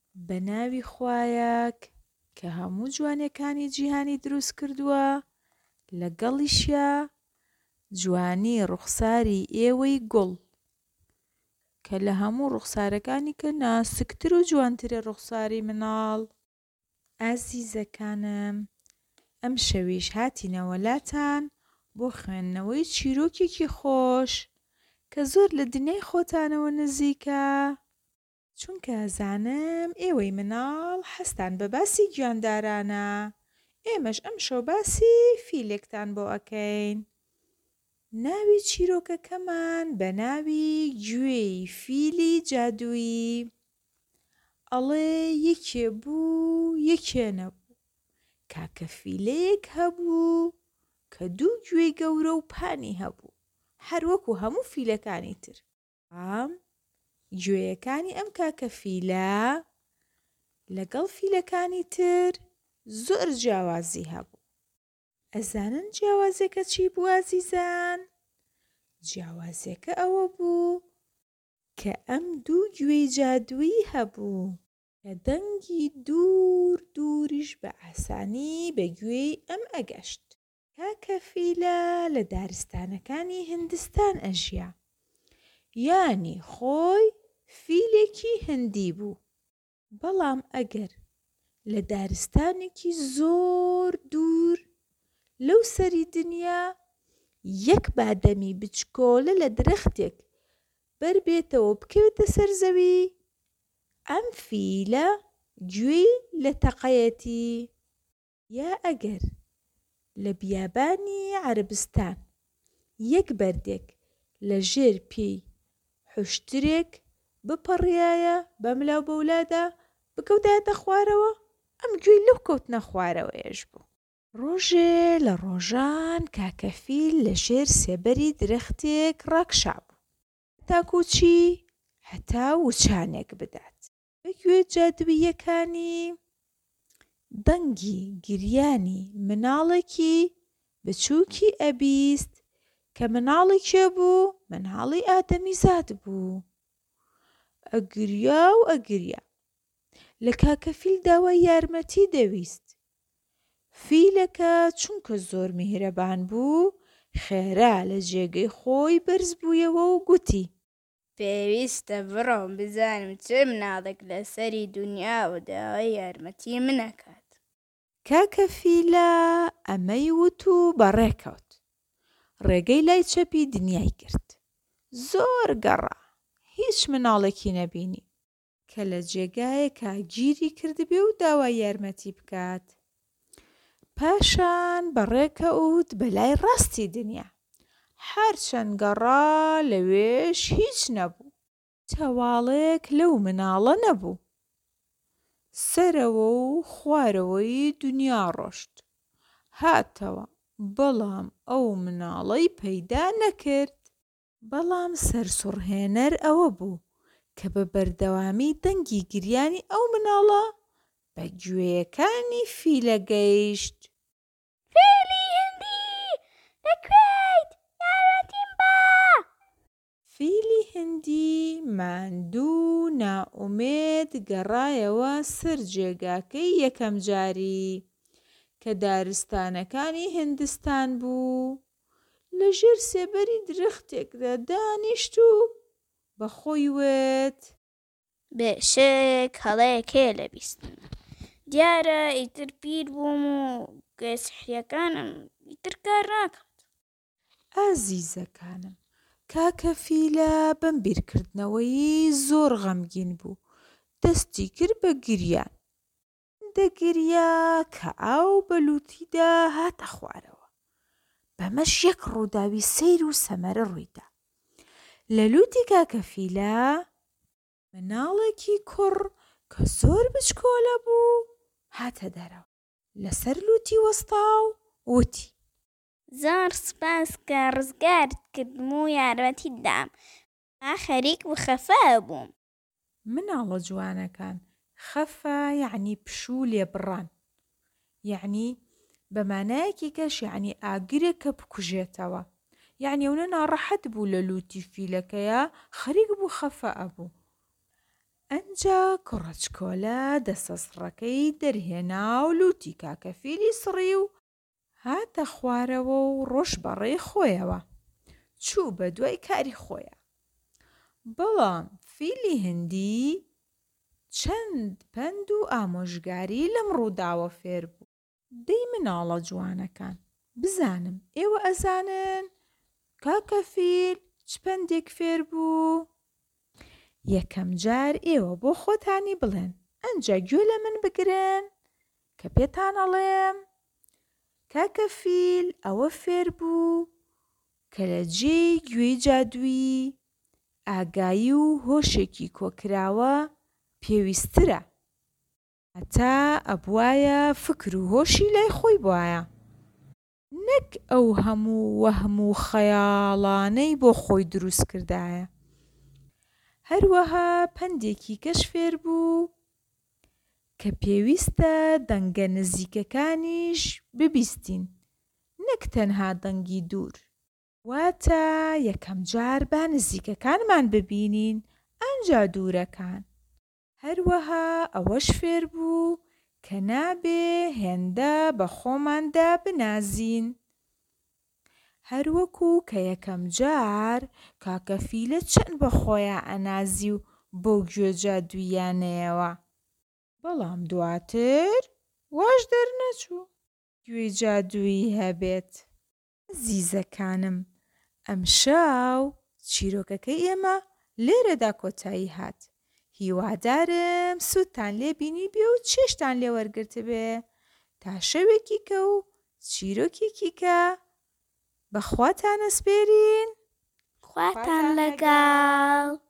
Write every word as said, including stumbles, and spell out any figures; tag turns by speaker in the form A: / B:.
A: بەناوی خوایەک کە هەموو جوانیەکانی جیهانی دروست کردووە، لەگەڵیشیە جوانی ڕوخساری ئێوەی گوڵ کە لە هەموو ڕوخسارەکانی کە ناسکتر و جوانترە ڕوخساری مناڵ. ئازیزەکانم، ئەم شەویش هاتینەوە لاتان بۆ خوێندنەوەی چیرۆکێکی خۆش کە زۆر لە دنیای خۆتانەوە نزیکە، چونکە ئەزانم ئێوەی مناڵ هەستان بە باسی گیاندارانە. ئێمەش ئەم شەو باسی فیلێکتان بۆ ئەکەین. ناوی چیرۆکەکەمان بە ناوی گوێی فیلی جادوویی. ئەڵێ یەکێ بوو یەکێ نەبوو، کاکە فیلەیەک هەبوو کە دوو گوێی گەورە و پانی هەبوو، هەروەکو هەموو فیلەکانی تر. ئام گوێیەکانی ئەم کاکە فیلە لەگەڵ فیلەکانی تر زۆر جیاوازی هەبوو. ئەزانن جیاوازیەکە چی بوو ئازیزان؟ جیاوازیەکە ئەوە بوو کە ئەم دوو گوێی جادوویی هەبوو کە دەنگی دوور دووریش بە ئاسانی بە گوێی ئەم ئەگەشت. کاکە فیلە لە دارستانەکانی هیندستان ئەژیا، یانی خۆی فیلێکی هیندی بوو. بەڵام ئەگەر لە دارستانێکی زۆر دوور لەو سەری دنیا یەک بادەمی بچکۆلە لە درەختێک بەربێتەوە بکەوێتە سەر زەوی، ئەم فیلە گوێی لە تەقەیەتی. یا ئەگەر لە بیابانی عەرەبستان یەک بەردێک لە ژێر پێی حوشترێک بپەڕیایە بەملاو بەولادا بکەوتایەتە خوارەوە، ئەم گوێی لەو کەوتنە خوارەوەیەش بوو. ڕۆژێ لە ڕۆژان کاکە فیل لە ژێر سێبەری درەختێک ڕاکشابوو تاکوچی هەتا وچانێک بدات. بە گوێ جادوویەکانی دەنگی گریانی مناڵێکی بچووکی ئەبیست کە مناڵێکێ بوو، مناڵی ئادەمیزاد بوو. ئەگریا و ئەگریا، لە کاکە فیل داوای یارمەتی دەویست. فیلەکە چونکە زۆر میهرەبان بوو، خێرا لە جێگەی خۆی بەرز بوویەوە و گوتی:
B: پێویستە بڕۆم بزانم چ مناڵێک لە سەری دونیاوە داوای یارمەتی منەکات.
A: کاکە فیلە ئەمەی وت و بەڕێکەوت، ڕێگەی لای چەپی دنیای کرد. زۆر گەڕا، هیچ مناڵێکی نەبینی کە لە جێگایەکە گیری کردبێ و داوای یارمەتی بکات. پاشان بەڕێکەوت بەلای ڕاستی دنیا، هەرچەند گەڕا لەوێش هیچ نەبوو، تەواڵێک لەو مناڵە نەبوو. سەرەوە و خوارەوەی دنیا ڕۆشت، هاتەوە بەڵام ئەو مناڵەی پەیدا نەکرد. بەڵام سەرسوڕهێنەر ئەوە بوو کە بە بەردەوامی دەنگی گریانی ئەو مناڵە بە گوێیەکانی فیلە گەیشت.
B: فیلی هیندی، لەکوێیت؟ یارمەتیم بە!
A: فیلی هیندی ماندوو نائومێد گەڕایەوە سەر جێگاکەی یەکەم جاری کە دارستانەکانی هیندستان بوو. لە ژێر سێبەری درەختێکدا دانیشت و بە خۆی وت:
B: بێشک هەڵەیەکێ لە بیستم، دیارە ئیتر پیر بووم و گوێ سحریەکانم ئیتر کار ناکەن.
A: ئازیزەکانم، کاکە فیلە بەم بیرکردنەوەی زۆر غەمگین بوو، دەستی کرد بە گریان. دەگریا کە ئاو بەلوتیدا هاتە خوارەوە. بەمەش یەک ڕووداوی سەیر و سەمەرە ڕوویدا. لە لوتی کاکە فیلە مناڵێکی کوڕ کە زۆر بچکۆلە بوو هاتە دەرەوە، لەسەر لوتی وەستا و وتی:
B: زۆر سوپاس کە ڕزگارت کردم و یارمەتیت دام، ئا خەریک و خەفە بووم.
A: مناڵە جوانەکان، خەفە یعنی پشوو لێبڕان، یعنی بەمانایەکی کەش یعنی ئاگرێک کە بکوژێتەوە، یعنی ئەوە ناڕەحەت بوو لە لوتی فیلەکەیە، خەریک بوو خەفە ئەبوو. ئەنجا کوڕەچکۆلە دەسەسڕەکەی دەرهێنا و لوتی کاکە فیلی سڕی و هاتە خوارەوە و ڕۆژ بەڕێی خۆیەوە چوو بە دوای کاری خۆیە. بەڵام فیلی هەندی چەند پەند و ئامۆژگاری لەم ڕووداوە فێر بوو. دەی مناڵە جوانەکان، بزانم ئێوە ئەزانن کاکە فیل چ پەندێک فێر بوو؟ یەکەم جار ئێوە بۆ خۆتانی بڵێن، ئەنجا گوێ لە من بگرن کە پێتان ئەڵێم. کاکە فیل ئەوە فێر بوو کە لە جێی گوێی جادووی ئاگایی و هۆشێکی کۆکراوە پێویسترە، هەتا ئەبوایە فکر و هۆشی لای خۆی بوایە، نەک ئەو هەموو وەهم و خەیاڵانەی بۆ خۆی دروست کردایە. هەروەها پەندێکی کەش فێر بوو کە پێویستە دەنگە نزیکەکانیش ببیستین، نەک تەنها دەنگی دوور. واتە یەکەم جار با نزیکەکانمان ببینین ئەنجا دوورەکان. هەروەها ئەوەش فێر بوو کە نابێ هێندە بە خۆماندا بنازین، هەروەکو کە یەکەم جار کاکە فیلە چەند بە خۆیان ئەنازی و بەو گوێ جادوویانەیەوە. بەڵام دواتر واش دەرنەچوو گوێی جادوویی هەبێت. عەزیزەکانم، ئەمشاو چیرۆکەکەی ئێمە لێرەدا کۆتایی هات. هیوادارم سوودتان لێ بینی بێ و چێشتان لێ وەرگرتبێ. تا شەوێکی کە و چیرۆکێکی کە بەخواتان ئەسپێرین.
B: خواتان لەگەڵ.